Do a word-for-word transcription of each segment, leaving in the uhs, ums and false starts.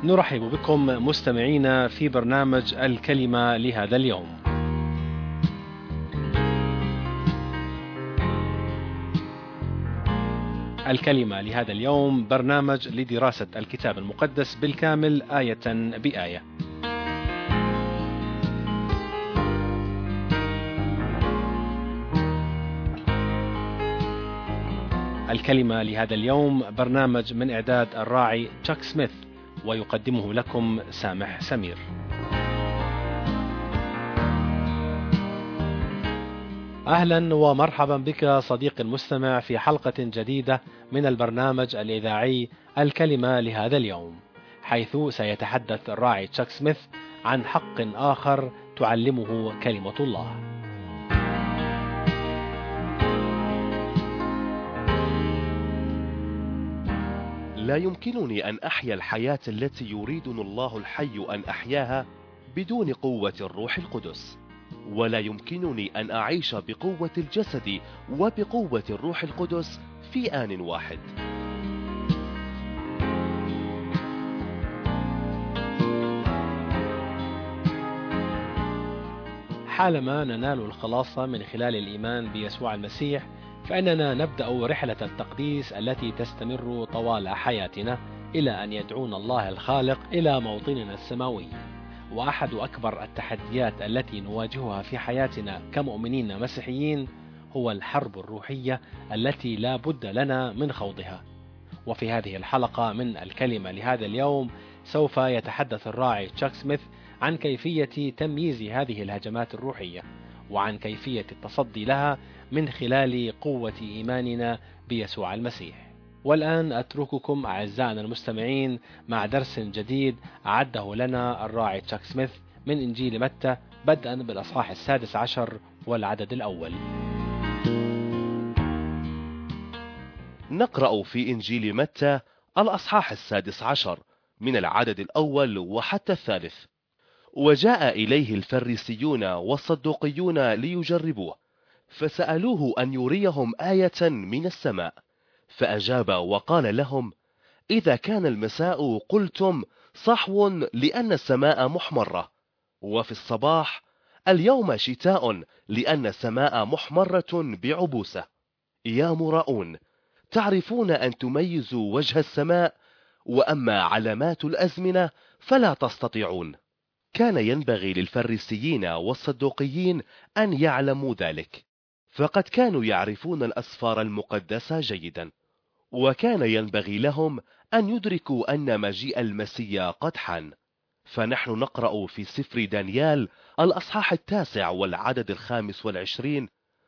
نرحب بكم مستمعينا في برنامج الكلمة لهذا اليوم. الكلمة لهذا اليوم برنامج لدراسة الكتاب المقدس بالكامل آية بآية. الكلمة لهذا اليوم برنامج من إعداد الراعي تشاك سميث، ويقدمه لكم سامح سمير. أهلا ومرحبا بك صديقي المستمع في حلقة جديدة من البرنامج الإذاعي الكلمة لهذا اليوم، حيث سيتحدث الراعي تشاك سميث عن حق آخر تعلمه كلمة الله. لا يمكنني أن أحيا الحياة التي يريدني الله الحي أن أحياها بدون قوة الروح القدس، ولا يمكنني أن أعيش بقوة الجسد وبقوة الروح القدس في آن واحد. حالما ننال الخلاص من خلال الإيمان بيسوع المسيح، فإننا نبدأ رحلة التقديس التي تستمر طوال حياتنا إلى أن يدعونا الله الخالق إلى موطننا السماوي. وأحد أكبر التحديات التي نواجهها في حياتنا كمؤمنين مسيحيين هو الحرب الروحية التي لا بد لنا من خوضها. وفي هذه الحلقة من الكلمة لهذا اليوم سوف يتحدث الراعي تشاك سميث عن كيفية تمييز هذه الهجمات الروحية، وعن كيفية التصدي لها من خلال قوة إيماننا بيسوع المسيح. والآن أترككم أعزائنا المستمعين مع درس جديد أعده لنا الراعي تشاك سميث من إنجيل متى، بدءا بالأصحاح السادس عشر والعدد الأول. نقرأ في إنجيل متى الأصحاح السادس عشر من العدد الأول وحتى الثالث. وجاء إليه الفريسيون والصدوقيون ليجربوه، فسألوه أن يريهم آية من السماء، فأجاب وقال لهم: إذا كان المساء قلتم صحو لأن السماء محمرة، وفي الصباح اليوم شتاء لأن السماء محمرة بعبوسة. يا مراؤون، تعرفون أن تميزوا وجه السماء، وأما علامات الأزمنة فلا تستطيعون. كان ينبغي للفريسيين والصدوقيين أن يعلموا ذلك، فقد كانوا يعرفون الأسفار المقدسة جيدا، وكان ينبغي لهم أن يدركوا أن مجيء المسيح قد حان. فنحن نقرأ في سفر دانيال الأصحاح التاسع والعدد الخامس والعشرين: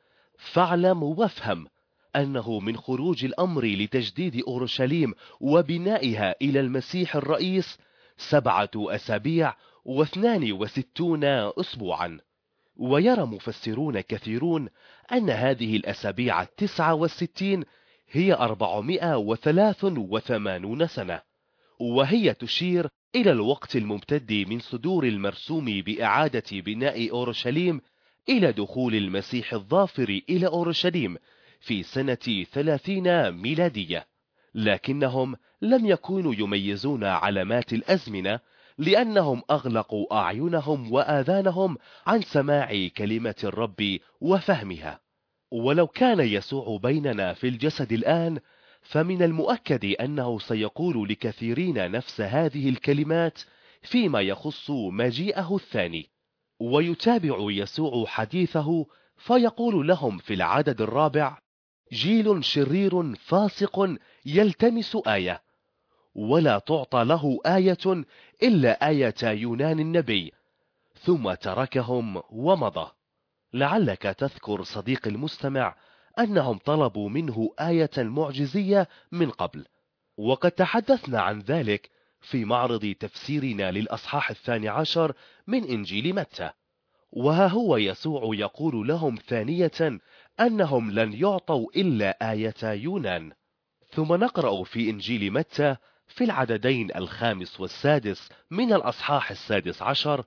فاعلم وافهم أنه من خروج الأمر لتجديد أورشليم وبنائها إلى المسيح الرئيس سبعة أسابيع واثنان وستون أسبوعا. ويرى مفسرون كثيرون أن هذه الأسابيع التسعة والستين هي أربعمائة وثلاث وثمانون سنة، وهي تشير إلى الوقت الممتد من صدور المرسوم بإعادة بناء أورشليم إلى دخول المسيح الظافر إلى أورشليم في سنة ثلاثين ميلادية. لكنهم لم يكونوا يميزون علامات الأزمنة، لأنهم أغلقوا أعينهم وآذانهم عن سماع كلمة الرب وفهمها. ولو كان يسوع بيننا في الجسد الآن، فمن المؤكد أنه سيقول لكثيرين نفس هذه الكلمات فيما يخص مجيئه الثاني. ويتابع يسوع حديثه فيقول لهم في العدد الرابع: جيل شرير فاسق يلتمس آية، ولا تعطى له آية إلا آية يونان النبي، ثم تركهم ومضى. لعلك تذكر صديق المستمع أنهم طلبوا منه آية معجزية من قبل، وقد تحدثنا عن ذلك في معرض تفسيرنا للأصحاح الثاني عشر من إنجيل متى. وها هو يسوع يقول لهم ثانية أنهم لن يعطوا إلا آية يونان. ثم نقرأ في إنجيل متى في العددين الخامس والسادس من الأصحاح السادس عشر: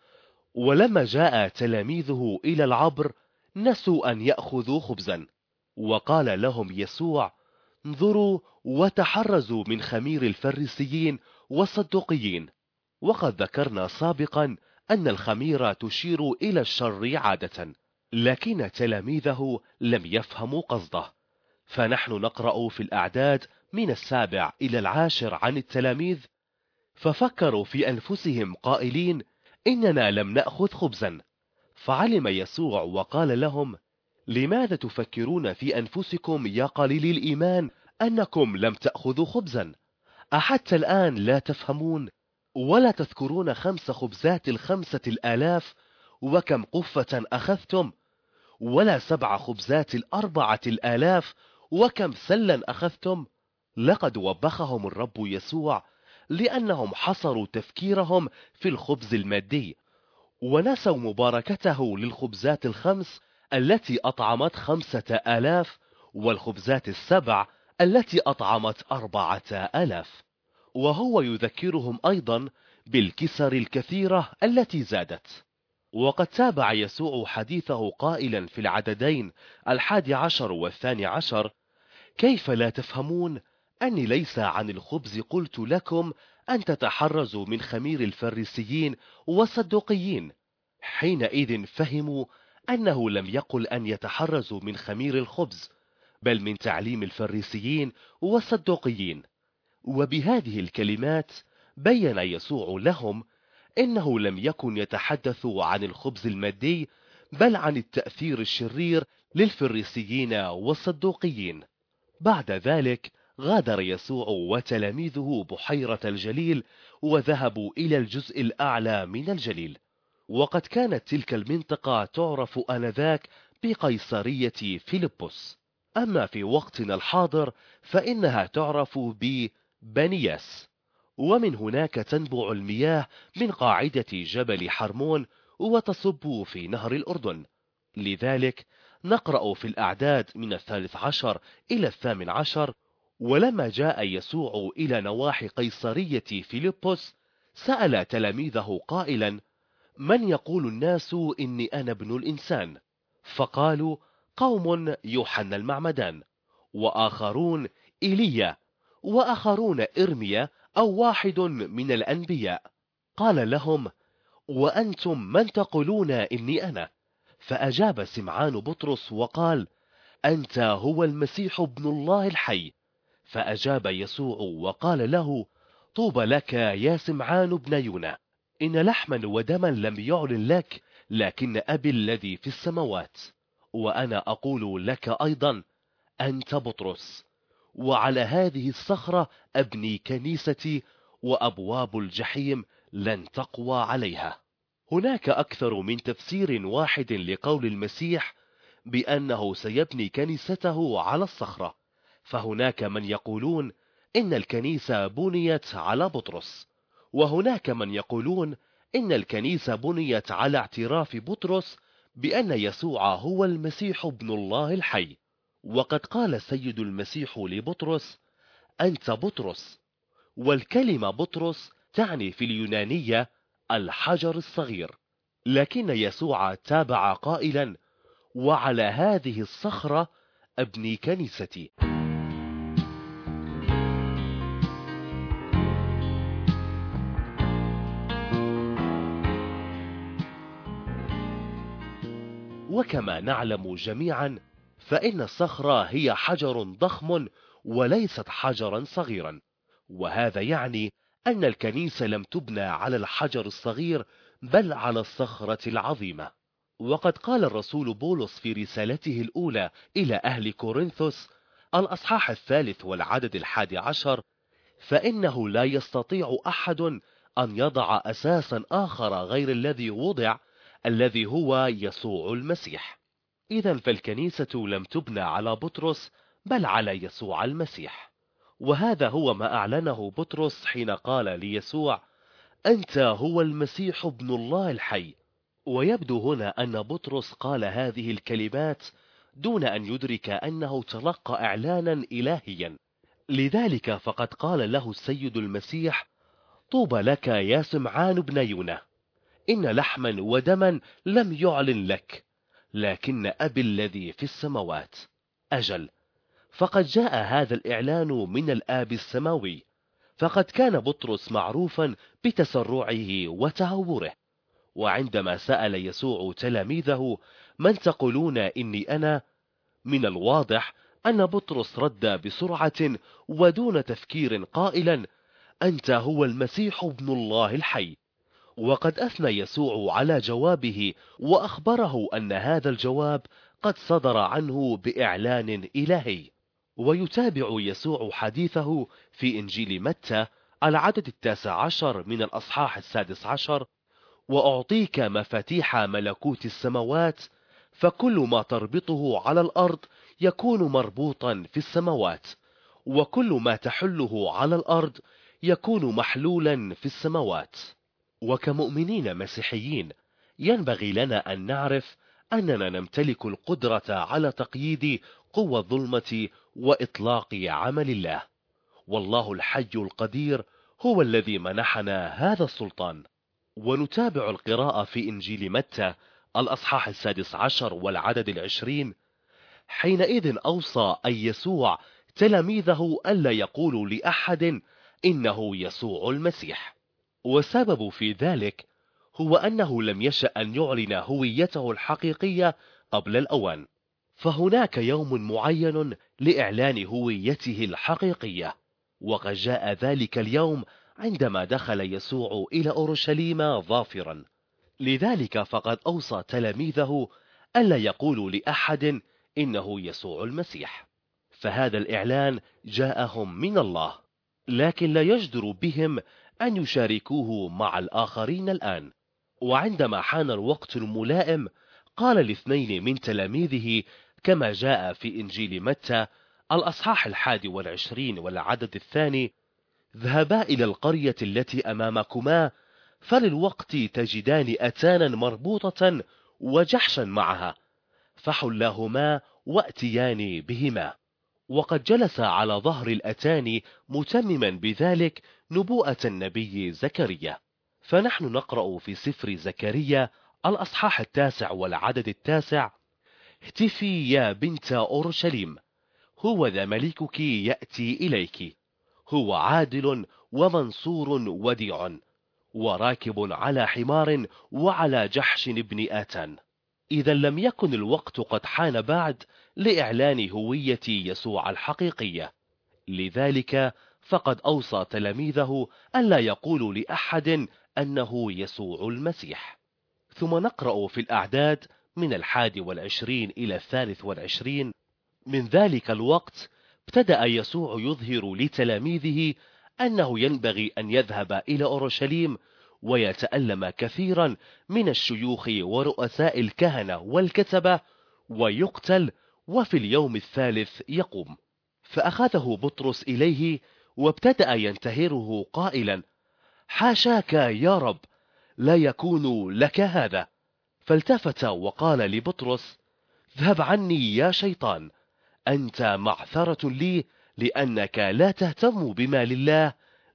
ولما جاء تلاميذه إلى العبر نسوا أن يأخذوا خبزا، وقال لهم يسوع: انظروا وتحرزوا من خمير الفريسيين والصدوقيين. وقد ذكرنا سابقا أن الخميرة تشير إلى الشر عادة، لكن تلاميذه لم يفهموا قصده، فنحن نقرأ في الأعداد من السابع إلى العاشر عن التلاميذ: ففكروا في أنفسهم قائلين: إننا لم نأخذ خبزا. فعلم يسوع وقال لهم: لماذا تفكرون في أنفسكم يا قليلي الإيمان أنكم لم تأخذوا خبزا؟ أحتى الآن لا تفهمون؟ ولا تذكرون خمس خبزات الخمسة الآلاف وكم قفة أخذتم؟ ولا سبع خبزات الأربعة الآلاف وكم سلا أخذتم؟ لقد وبخهم الرب يسوع لأنهم حصروا تفكيرهم في الخبز المادي، ونسوا مباركته للخبزات الخمس التي أطعمت خمسة آلاف، والخبزات السبع التي أطعمت أربعة آلاف. وهو يذكرهم أيضا بالكسر الكثيرة التي زادت. وقد تابع يسوع حديثه قائلا في العددين الحادي عشر والثاني عشر: كيف لا تفهمون أني ليس عن الخبز قلت لكم أن تتحرزوا من خمير الفريسيين والصدوقيين؟ حينئذ فهموا أنه لم يقل أن يتحرزوا من خمير الخبز، بل من تعليم الفريسيين والصدوقيين. وبهذه الكلمات بين يسوع لهم إنه لم يكن يتحدث عن الخبز المادي، بل عن التأثير الشرير للفريسيين والصدوقيين. بعد ذلك غادر يسوع وتلاميذه بحيرة الجليل، وذهبوا إلى الجزء الأعلى من الجليل. وقد كانت تلك المنطقة تعرف آنذاك بقيصرية فيلبس، أما في وقتنا الحاضر فإنها تعرف ببنياس. ومن هناك تنبع المياه من قاعدة جبل حرمون وتصب في نهر الأردن. لذلك نقرأ في الأعداد من الثالث عشر إلى الثامن عشر: ولما جاء يسوع إلى نواحي قيصرية فيلبس سأل تلاميذه قائلا: من يقول الناس إني أنا ابن الإنسان؟ فقالوا: قوم يوحنا المعمدان، وآخرون إيليا، وآخرون إرميا أو واحد من الأنبياء. قال لهم: وأنتم من تقولون إني أنا؟ فأجاب سمعان بطرس وقال: أنت هو المسيح ابن الله الحي. فأجاب يسوع وقال له: طوبى لك يا سمعان ابن يونا، إن لحما ودما لم يعلن لك، لكن أبي الذي في السماوات. وأنا أقول لك أيضا: أنت بطرس، وعلى هذه الصخرة أبني كنيستي، وأبواب الجحيم لن تقوى عليها. هناك أكثر من تفسير واحد لقول المسيح بأنه سيبني كنيسته على الصخرة. فهناك من يقولون إن الكنيسة بنيت على بطرس، وهناك من يقولون إن الكنيسة بنيت على اعتراف بطرس بأن يسوع هو المسيح ابن الله الحي. وقد قال السيد المسيح لبطرس: أنت بطرس. والكلمة بطرس تعني في اليونانية الحجر الصغير، لكن يسوع تابع قائلا: وعلى هذه الصخرة أبني كنيستي. وكما نعلم جميعا فإن الصخرة هي حجر ضخم وليست حجرا صغيرا، وهذا يعني أن الكنيسة لم تبنى على الحجر الصغير بل على الصخرة العظيمة. وقد قال الرسول بولس في رسالته الأولى إلى أهل كورنثوس الأصحاح الثالث والعدد الحادي عشر: فإنه لا يستطيع أحد أن يضع أساسا آخر غير الذي وضع، الذي هو يسوع المسيح. إذن فالكنيسة لم تبنى على بطرس بل على يسوع المسيح. وهذا هو ما أعلنه بطرس حين قال ليسوع: أنت هو المسيح ابن الله الحي. ويبدو هنا أن بطرس قال هذه الكلمات دون أن يدرك أنه تلقى إعلانا إلهيا. لذلك فقد قال له السيد المسيح: طوبى لك يا سمعان ابن يونا، إن لحما ودما لم يعلن لك، لكن أبي الذي في السماوات. أجل، فقد جاء هذا الإعلان من الآب السماوي، فقد كان بطرس معروفا بتسرعه وتهوره. وعندما سأل يسوع تلاميذه: من تقولون إني أنا؟ من الواضح أن بطرس رد بسرعة ودون تفكير قائلا: أنت هو المسيح ابن الله الحي. وقد أثنى يسوع على جوابه وأخبره أن هذا الجواب قد صدر عنه بإعلان إلهي. ويتابع يسوع حديثه في إنجيل متى العدد التاسع عشر من الأصحاح السادس عشر: وأعطيك مفاتيح ملكوت السماوات، فكل ما تربطه على الأرض يكون مربوطا في السماوات، وكل ما تحله على الأرض يكون محلولا في السماوات. وكمؤمنين مسيحيين ينبغي لنا أن نعرف أننا نمتلك القدرة على تقييد قوى الظلمة وإطلاق عمل الله، والله الحي القدير هو الذي منحنا هذا السلطان. ونتابع القراءة في إنجيل متى الأصحاح السادس عشر والعدد العشرين: حينئذ أوصى أي يسوع تلاميذه ألا يقولوا لأحد إنه يسوع المسيح. وسبب في ذلك هو أنه لم يشأ أن يعلن هويته الحقيقية قبل الأوان، فهناك يوم معين لإعلان هويته الحقيقية، وقد جاء ذلك اليوم عندما دخل يسوع إلى أورشليم ظافرا. لذلك فقد أوصى تلاميذه ألا يقولوا لأحد إنه يسوع المسيح، فهذا الإعلان جاءهم من الله، لكن لا يجدر بهم أن يشاركوه مع الآخرين الآن. وعندما حان الوقت الملائم قال الاثنين من تلاميذه كما جاء في إنجيل متى الأصحاح الحادي والعشرين والعدد الثاني: اذهبا إلى القرية التي أمامكما، فللوقت تجدان أتانا مربوطة وجحشا معها، فحلاهما وأتيان بهما. وقد جلس على ظهر الأتان متمما بذلك نبوءة النبي زكريا. فنحن نقرأ في سفر زكريا الأصحاح التاسع والعدد التاسع: اهتفي يا بنت أورشليم، هو ذا ملكك يأتي إليك، هو عادل ومنصور وديع، وراكب على حمار وعلى جحش ابن آتان. إذا لم يكن الوقت قد حان بعد لإعلان هوية يسوع الحقيقية، لذلك فقد أوصى تلاميذه ألا يقولوا لأحد أنه يسوع المسيح. ثم نقرأ في الأعداد من الحادي والعشرين إلى الثالث والعشرين: من ذلك الوقت ابتدأ يسوع يظهر لتلاميذه أنه ينبغي أن يذهب إلى أورشليم ويتألم كثيرا من الشيوخ ورؤساء الكهنة والكتبة ويقتل، وفي اليوم الثالث يقوم. فأخذه بطرس إليه وابتدأ ينتهره قائلا: حاشاك يا رب، لا يكون لك هذا. فالتفت وقال لبطرس: اذهب عني يا شيطان، أنت معثرة لي، لأنك لا تهتم بما لله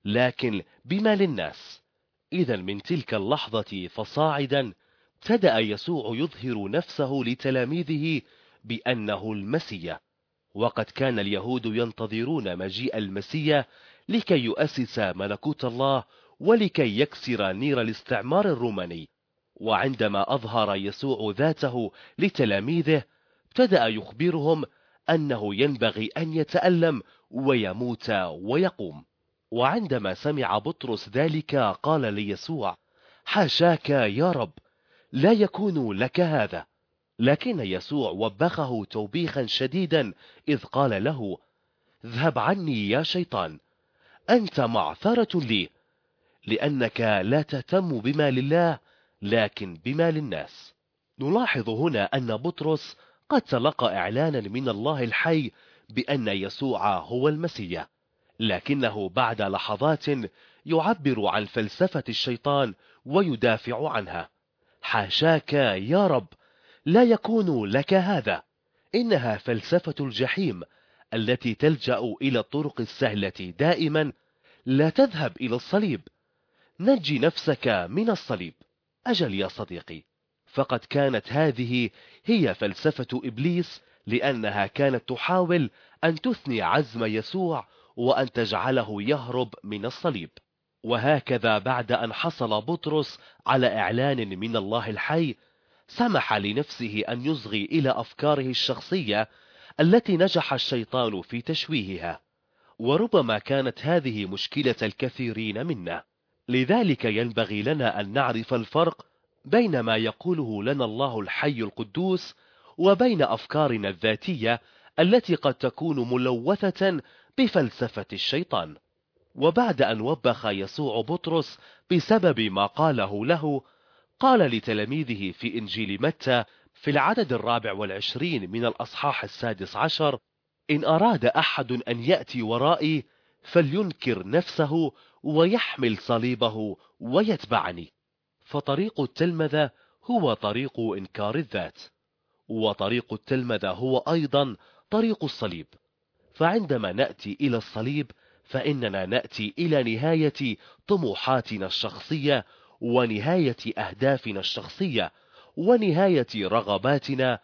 لكن بما للناس. إذا من تلك اللحظة فصاعدا ابتدأ يسوع يظهر نفسه لتلاميذه بأنه المسيح. وقد كان اليهود ينتظرون مجيء المسيح لكي يؤسس ملكوت الله ولكي يكسر نير الاستعمار الروماني. وعندما أظهر يسوع ذاته لتلاميذه ابتدأ يخبرهم أنه ينبغي أن يتألم ويموت ويقوم. وعندما سمع بطرس ذلك قال ليسوع: حاشاك يا رب، لا يكون لك هذا. لكن يسوع وبخه توبيخا شديدا إذ قال له: اذهب عني يا شيطان، أنت معثرة لي، لأنك لا تهتم بما لله لكن بما للناس. نلاحظ هنا أن بطرس قد تلقى إعلانا من الله الحي بأن يسوع هو المسيح، لكنه بعد لحظات يعبر عن فلسفة الشيطان ويدافع عنها. حاشاك يا رب، لا يكون لك هذا. إنها فلسفة الجحيم التي تلجأ إلى الطرق السهلة دائما. لا تذهب إلى الصليب، نجي نفسك من الصليب. أجل يا صديقي، فقد كانت هذه هي فلسفة إبليس، لأنها كانت تحاول أن تثني عزم يسوع وأن تجعله يهرب من الصليب. وهكذا بعد أن حصل بطرس على إعلان من الله الحي، سمح لنفسه أن يصغي إلى أفكاره الشخصية التي نجح الشيطان في تشويهها، وربما كانت هذه مشكلة الكثيرين منا. لذلك ينبغي لنا أن نعرف الفرق بين ما يقوله لنا الله الحي القدوس وبين أفكارنا الذاتية التي قد تكون ملوثة بفلسفة الشيطان. وبعد أن وبخ يسوع بطرس بسبب ما قاله له، قال لتلاميذه في إنجيل متى في العدد الرابع والعشرين من الأصحاح السادس عشر: إن أراد أحد أن يأتي ورائي فلينكر نفسه ويحمل صليبه ويتبعني. فطريق التلمذة هو طريق إنكار الذات، وطريق التلمذة هو أيضا طريق الصليب. فعندما نأتي إلى الصليب فإننا نأتي إلى نهاية طموحاتنا الشخصية، ونهاية أهدافنا الشخصية، ونهاية رغباتنا،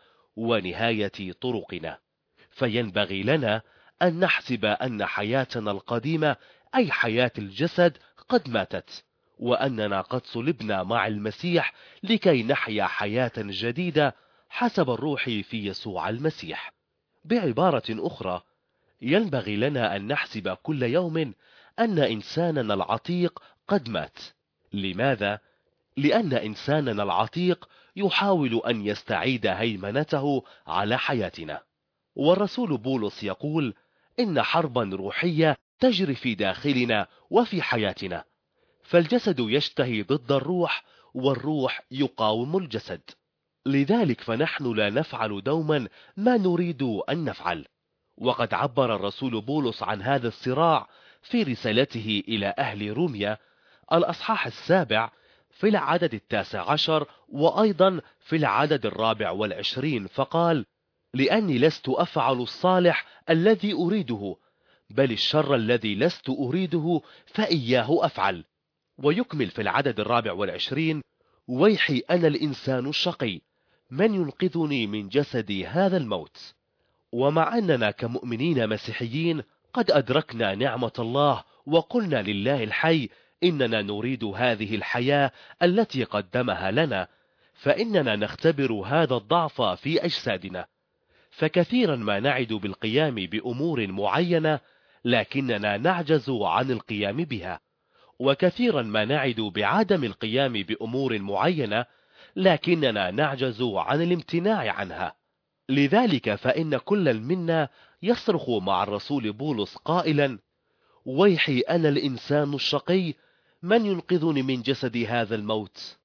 ونهاية طرقنا. فينبغي لنا أن نحسب أن حياتنا القديمة أي حياة الجسد قد ماتت، وأننا قد صلبنا مع المسيح لكي نحيا حياة جديدة حسب الروح في يسوع المسيح. بعبارة أخرى، ينبغي لنا أن نحسب كل يوم أن إنساننا العتيق قد مات. لماذا؟ لأن إنساننا العتيق يحاول أن يستعيد هيمنته على حياتنا. والرسول بولس يقول إن حربا روحية تجري في داخلنا وفي حياتنا، فالجسد يشتهي ضد الروح، والروح يقاوم الجسد. لذلك فنحن لا نفعل دوما ما نريد أن نفعل. وقد عبر الرسول بولس عن هذا الصراع في رسالته إلى أهل روميا الأصحاح السابع في العدد التاسع عشر، وأيضا في العدد الرابع والعشرين، فقال: لأني لست أفعل الصالح الذي أريده، بل الشر الذي لست أريده فإياه أفعل. ويكمل في العدد الرابع والعشرين: ويحي أنا الإنسان الشقي، من ينقذني من جسدي هذا الموت. ومع أننا كمؤمنين مسيحيين قد أدركنا نعمة الله وقلنا لله الحي إننا نريد هذه الحياة التي قدمها لنا، فإننا نختبر هذا الضعف في أجسادنا. فكثيرا ما نعد بالقيام بأمور معينة لكننا نعجز عن القيام بها، وكثيرا ما نعد بعدم القيام بأمور معينة لكننا نعجز عن الامتناع عنها. لذلك فإن كل منا يصرخ مع الرسول بولس قائلا: ويحي أنا الإنسان الشقي، من ينقذني من جسد هذا الموت.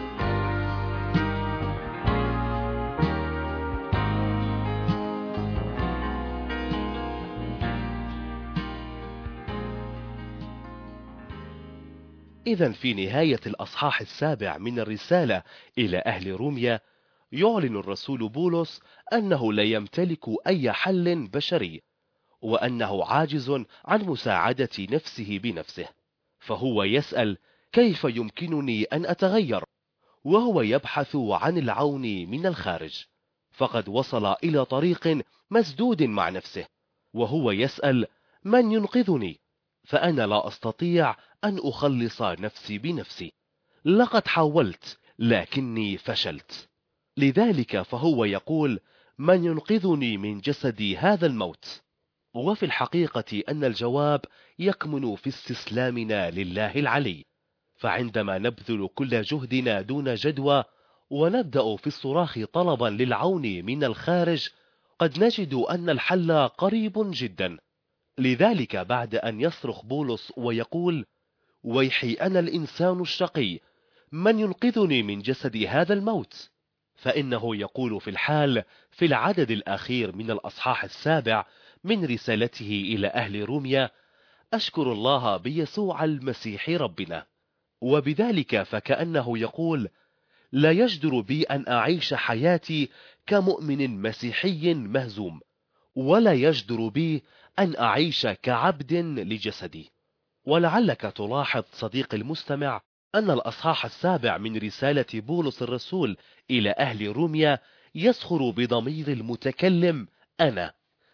إذن في نهاية الأصحاح السابع من الرسالة إلى أهل روميا يعلن الرسول بولس أنه لا يمتلك أي حل بشري، وأنه عاجز عن مساعدة نفسه بنفسه. فهو يسأل: كيف يمكنني أن أتغير؟ وهو يبحث عن العون من الخارج، فقد وصل إلى طريق مسدود مع نفسه، وهو يسأل: من ينقذني؟ فأنا لا أستطيع أن أخلص نفسي بنفسي، لقد حاولت لكني فشلت. لذلك فهو يقول: من ينقذني من جسدي هذا الموت. وفي الحقيقة أن الجواب يكمن في استسلامنا لله العلي. فعندما نبذل كل جهدنا دون جدوى ونبدأ في الصراخ طلبا للعون من الخارج، قد نجد أن الحل قريب جدا. لذلك بعد أن يصرخ بولس ويقول: ويحي أنا الإنسان الشقي، من ينقذني من جسد هذا الموت، فإنه يقول في الحال في العدد الأخير من الأصحاح السابع من رسالته إلى أهل روميا: أشكر الله بيسوع المسيح ربنا. وبذلك فكأنه يقول: لا يجدر بي أن أعيش حياتي كمؤمن مسيحي مهزوم، ولا يجدر بي أن أعيش كعبد لجسدي. ولعلك تلاحظ صديقي المستمع أن الأصحاح السابع من رسالة بولس الرسول إلى أهل روميا يسخر بضمير المتكلم أنا،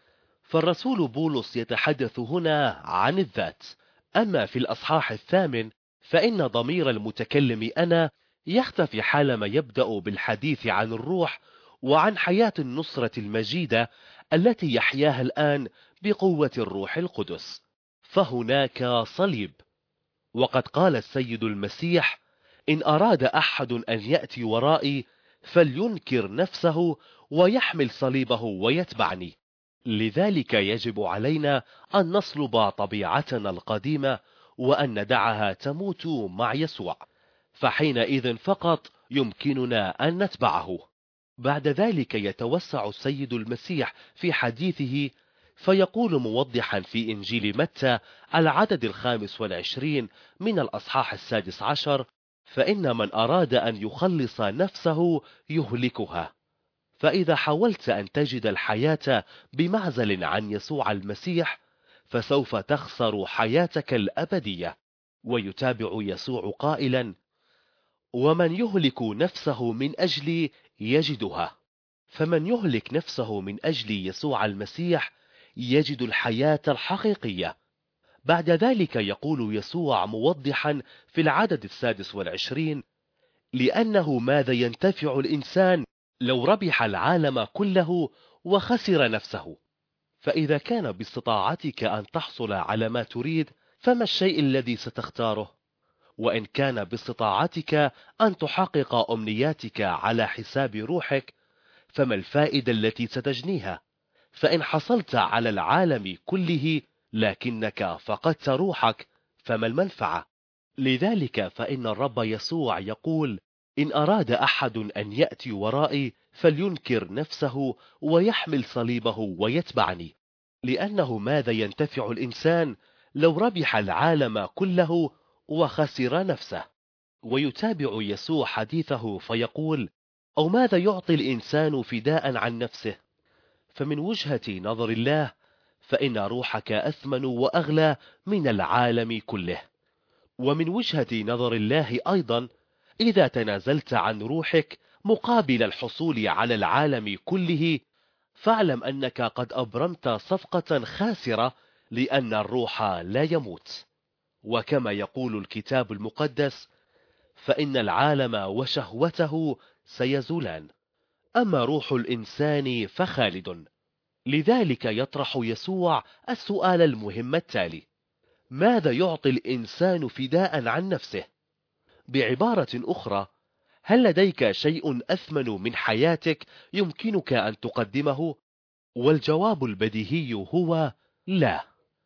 فالرسول بولس يتحدث هنا عن الذات. أما في الأصحاح الثامن فإن ضمير المتكلم أنا يختفي حالما يبدأ بالحديث عن الروح وعن حياة النصرة المجيدة التي يحياها الآن بقوة الروح القدس. فهناك صليب. وقد قال السيد المسيح: إن أراد أحد أن يأتي ورائي فلينكر نفسه ويحمل صليبه ويتبعني. لذلك يجب علينا أن نصلب طبيعتنا القديمة وأن ندعها تموت مع يسوع، فحينئذ فقط يمكننا أن نتبعه. بعد ذلك يتوسع السيد المسيح في حديثه فيقول موضحا في إنجيل متى العدد الخامس والعشرين من الأصحاح السادس عشر: فإن من أراد أن يخلص نفسه يهلكها. فإذا حاولت أن تجد الحياة بمعزل عن يسوع المسيح فسوف تخسر حياتك الأبدية. ويتابع يسوع قائلا: ومن يهلك نفسه من أجلي يجدها. فمن يهلك نفسه من أجل يسوع المسيح يجد الحياة الحقيقية. بعد ذلك يقول يسوع موضحا في العدد السادس والعشرين: لأنه ماذا ينتفع الإنسان لو ربح العالم كله وخسر نفسه؟ فإذا كان باستطاعتك أن تحصل على ما تريد فما الشيء الذي ستختاره؟ وإن كان باستطاعتك أن تحقق أمنياتك على حساب روحك فما الفائدة التي ستجنيها؟ فإن حصلت على العالم كله لكنك فقدت روحك فما المنفعة؟ لذلك فإن الرب يسوع يقول: إن أراد أحد أن يأتي ورائي فلينكر نفسه ويحمل صليبه ويتبعني. لأنه ماذا ينتفع الإنسان لو ربح العالم كله وخسر نفسه؟ ويتابع يسوع حديثه فيقول: أو ماذا يعطي الإنسان فداء عن نفسه؟ فمن وجهة نظر الله فإن روحك أثمن وأغلى من العالم كله. ومن وجهة نظر الله أيضا إذا تنازلت عن روحك مقابل الحصول على العالم كله فاعلم أنك قد أبرمت صفقة خاسرة، لأن الروح لا يموت. وكما يقول الكتاب المقدس: فإن العالم وشهوته سيزولان، أما روح الإنسان فخالد. لذلك يطرح يسوع السؤال المهم التالي: ماذا يعطي الإنسان فداء عن نفسه؟ بعبارة أخرى، هل لديك شيء أثمن من حياتك يمكنك أن تقدمه؟ والجواب البديهي هو لا.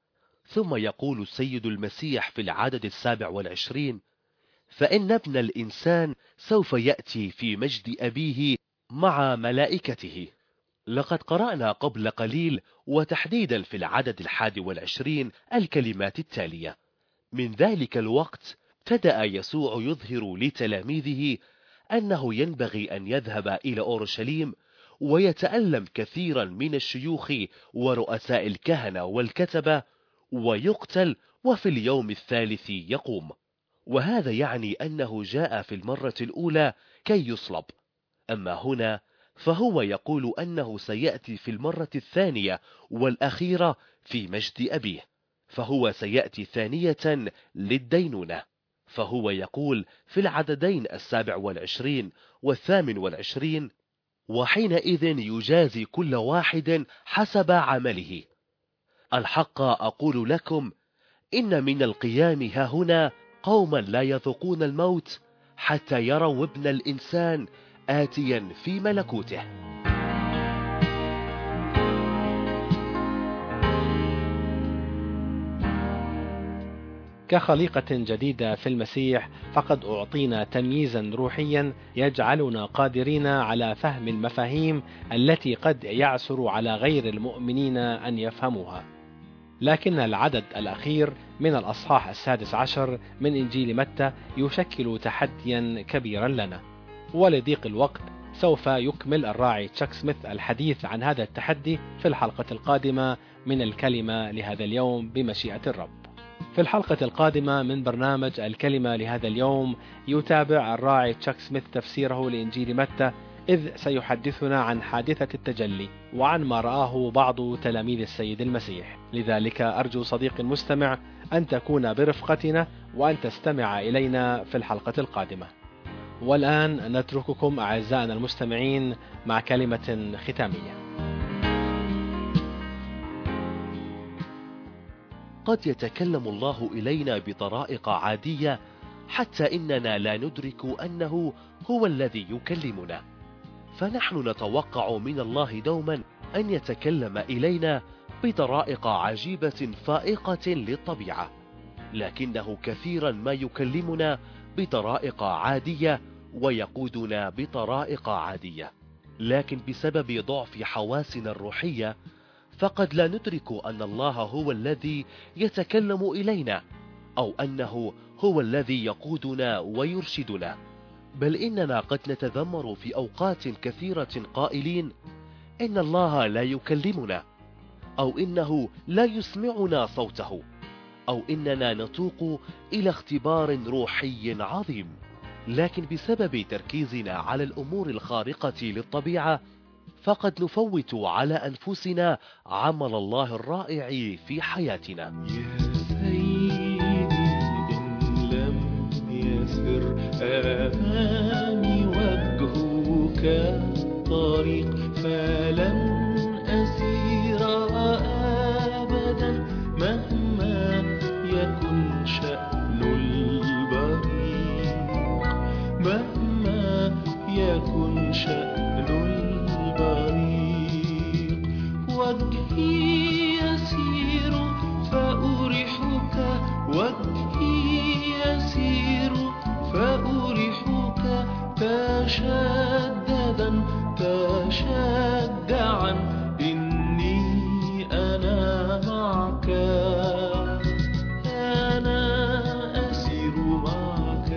ثم يقول السيد المسيح في العدد السابع والعشرين: فإن ابن الإنسان سوف يأتي في مجد أبيه مع ملائكته. لقد قرأنا قبل قليل وتحديدا في العدد الحادي والعشرين الكلمات التالية: من ذلك الوقت ابتدأ يسوع يظهر لتلاميذه أنه ينبغي أن يذهب إلى أورشليم ويتألم كثيرا من الشيوخ ورؤساء الكهنة والكتبة ويقتل وفي اليوم الثالث يقوم. وهذا يعني أنه جاء في المرة الأولى كي يصلب، أما هنا فهو يقول أنه سيأتي في المرة الثانية والأخيرة في مجد أبيه، فهو سيأتي ثانية للدينونة. فهو يقول في العددين السابع والعشرين والثامن والعشرين: وحينئذ يجازي كل واحد حسب عمله. الحق أقول لكم إن من القيام هاهنا قوما لا يذوقون الموت حتى يروا ابن الإنسان آتيا في ملكوته. كخليقة جديدة في المسيح فقد أعطينا تمييزا روحيا يجعلنا قادرين على فهم المفاهيم التي قد يعسر على غير المؤمنين أن يفهموها. لكن العدد الأخير من الأصحاح السادس عشر من إنجيل متى يشكل تحديا كبيرا لنا، ولضيق الوقت سوف يكمل الراعي تشاك سميث الحديث عن هذا التحدي في الحلقة القادمة من الكلمة لهذا اليوم بمشيئة الرب. في الحلقة القادمة من برنامج الكلمة لهذا اليوم يتابع الراعي تشاك سميث تفسيره لإنجيل متى إذ سيحدثنا عن حادثة التجلي وعن ما رآه بعض تلاميذ السيد المسيح. لذلك أرجو صديقي المستمع أن تكون برفقتنا وأن تستمع إلينا في الحلقة القادمة. والآن نترككم أعزائنا المستمعين مع كلمة ختامية. قد يتكلم الله إلينا بطرائق عادية حتى إننا لا ندرك أنه هو الذي يكلمنا، فنحن نتوقع من الله دوما أن يتكلم إلينا بطرائق عجيبة فائقة للطبيعة، لكنه كثيرا ما يكلمنا بطرائق عادية ويقودنا بطرائق عادية، لكن بسبب ضعف حواسنا الروحية فقد لا ندرك أن الله هو الذي يتكلم إلينا أو أنه هو الذي يقودنا ويرشدنا، بل إننا قد نتذمر في أوقات كثيرة قائلين إن الله لا يكلمنا، أو إنه لا يسمعنا صوته، أو إننا نتوق إلى اختبار روحي عظيم. لكن بسبب تركيزنا على الأمور الخارقة للطبيعة فقد نفوت على أنفسنا عمل الله الرائع في حياتنا. يا سيدي إن لم يسر أمامي وجهك طريق فلن أسير أبدا مهما يكن شأن البريق، مهما يكن شأن البريق. وجهي يسير فأريحك، وجهي يسير فأريحك تشددا تشجعا إني أنا معك، أنا أسير معك،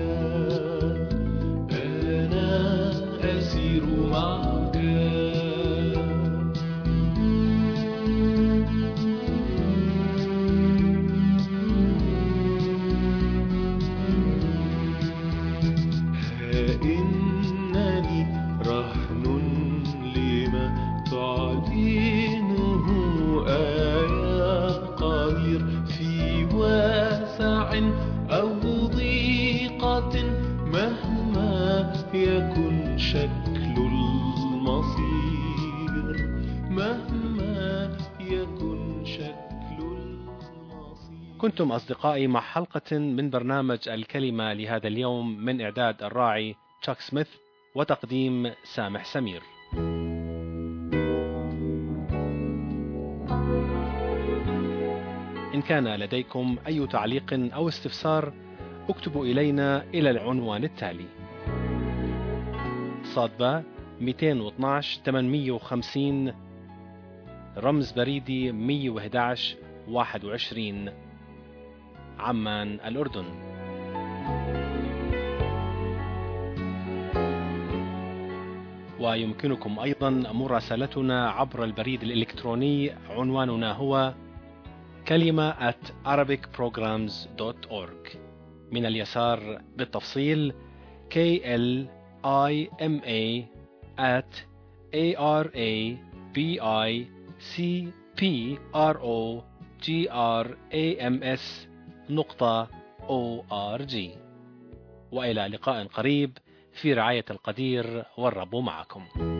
أنا أسير معك. إنني رهن لما تعلنه آيا قدير في واسع أو ضيقة مهما يكن شكل المصير، مهما يكن شكل المصير. كنتم أصدقائي مع حلقة من برنامج الكلمة لهذا اليوم من إعداد الراعي تشاك سميث وتقديم سامح سمير. إن كان لديكم أي تعليق أو استفسار اكتبوا إلينا إلى العنوان التالي: صادبة مئتين واثناشر ثمانمئة وخمسين، رمز بريدي مئة وأحد عشر واحد وعشرين، عمان الأردن. ويمكنكم أيضا مراسلتنا عبر البريد الإلكتروني، عنواننا هو كلمة at arabic programs dot org. من اليسار بالتفصيل K L I M A at A R A B I C P R O G R A M S نقطة O R G. وإلى لقاء قريب في رعاية القدير، والرب معكم.